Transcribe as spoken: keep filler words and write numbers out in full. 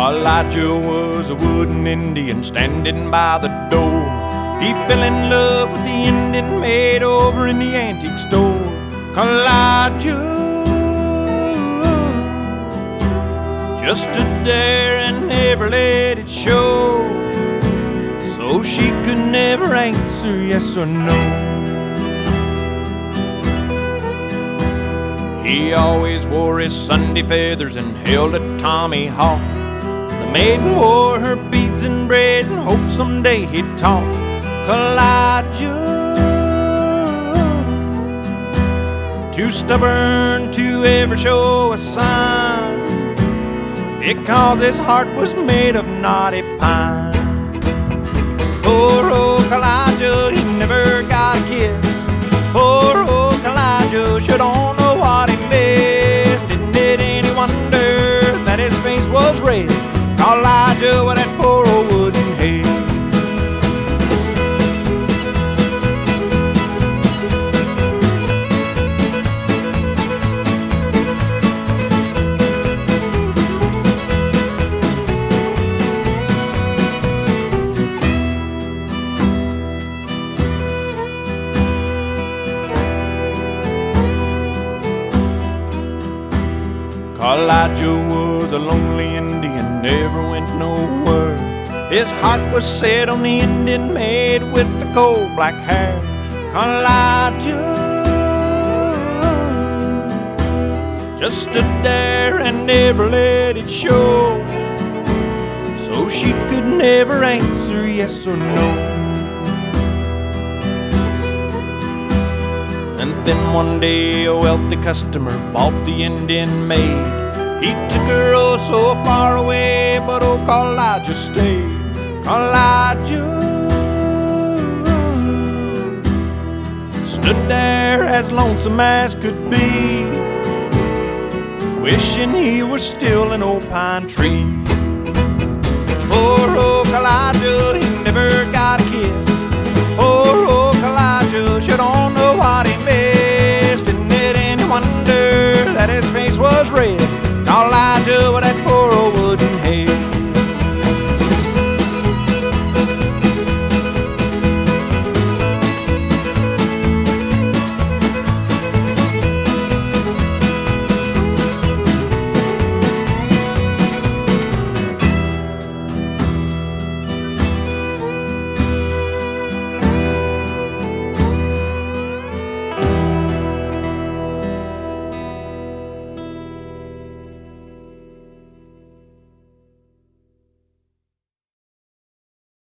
Elijah was a wooden Indian standing by the door. He fell in love with the Indian maid over in the antique store. Elijah just stood there and never let it show, so she could never answer yes or no. He always wore his Sunday feathers and held a Tommy Hawk. The maiden wore her beads and braids and hoped someday he'd talk. Elijah, too stubborn to ever show a sign, because his heart was made of knotty pine. Poor old Elijah, he never got a kiss. Poor old Elijah should all know what he missed. Isn't it any wonder that his face was red? Elijah with that poor old wooden head. Elijah was a lonely Indian, never went nowhere. His heart was set on the Indian maid with the coal black hair. Elijah just stood there and never let it show, so she could never answer yes or no. And then one day a wealthy customer bought the Indian maid. He took her oh so far away, but oh Elijah stayed. Elijah stood there as lonesome as could be, wishing he was still an old pine tree. Poor old Elijah,